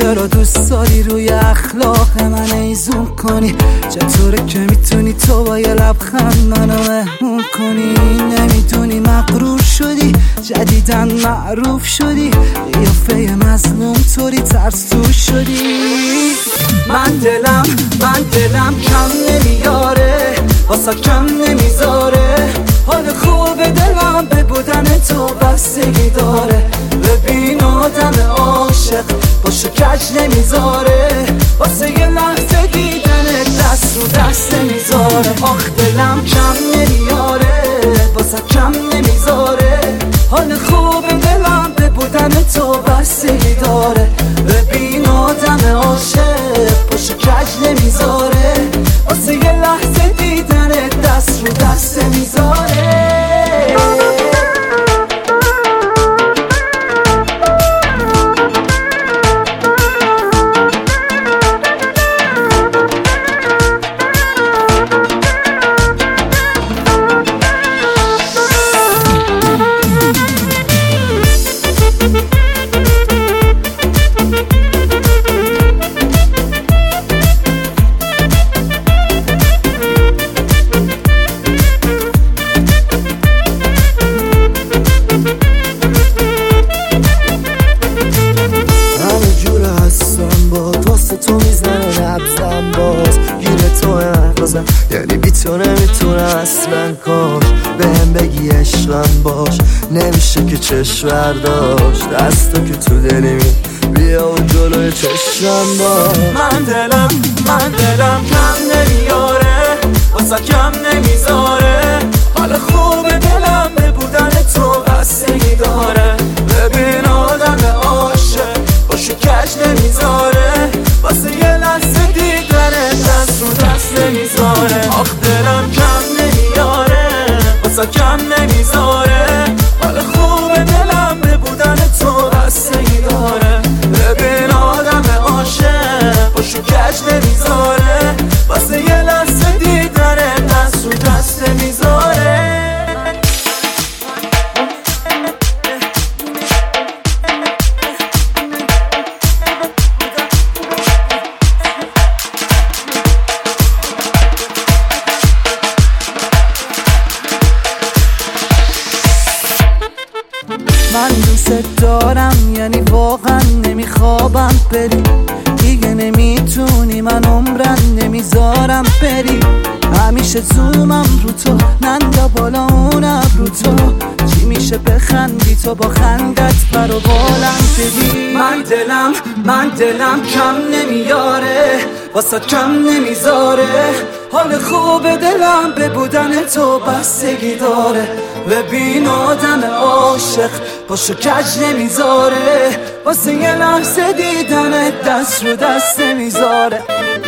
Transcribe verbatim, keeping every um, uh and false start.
چرا دوست داری روی اخلاق من ایزون کنی؟ چطوره که میتونی تو با یه لبخند منو مهمون کنی؟ نمیدونی مغرور شدی، جدیدن معروف شدی، قیافه مظلوم طوری ترسو شدی. من دلم من دلم کم نمیاره، واسه کم نمیذاره، حال خوب دلم به بودن تو بستگی داره. ببین آدم عاشق باشو کج نمیذاره، واسه یه لحظه دیدن دست رو دست نمیذاره. آخ دلم کم نمیاره، واسه کم نمیذاره، حال خوب دلم به بودن تو بستگی داره. ببین آدم عاشق باشو کج نمیذاره، واسه یه لحظه دیدن دست رو دست نمیذاره. تو میزنه نبزم باز گیره تو نخوازم، یعنی بی تو نمیتونه اصلا. کاش بهم بگی عشقم باش، نمیشه که چشم برداشت. دستا که تو دلی می بیا و جلوی چشمم باش. من دلم من دلم کم نمیاره، واسه کم نمیذاره، حال خوب دلم به بودن تو بستگی داره. ببین آدم عاشق باشو کج نمیذاره، واسه یه لحظه دیدنه دست رو دست نمیذاره. آخ دلم کم نمیاره، واسه کم نمیذاره، حال خوب دلم به بودن تو بستگی داره. ببین آدم عاشق باشو کج نمیذاره، واسه یه لحظه دیدنه دست رو دست نمیذاره. من دوست دارم، یعنی واقعا نمیخوابم بری، دیگه نمیتونی من عمرن نمیذارم بری. همیشه زومم رو تو، نندا بالا اون ابرو تو، چی میشه بخندی تو با خندت برو بالم بدی. من دلم من دلم کم نمیاره، واسه کم نمیذاره، حال خوب دلم به بودن تو بستگی داره. ببین آدم عاشق باشو کج نمیذاره، واسه یه لحظه دیدن دست رو دست نمیذاره.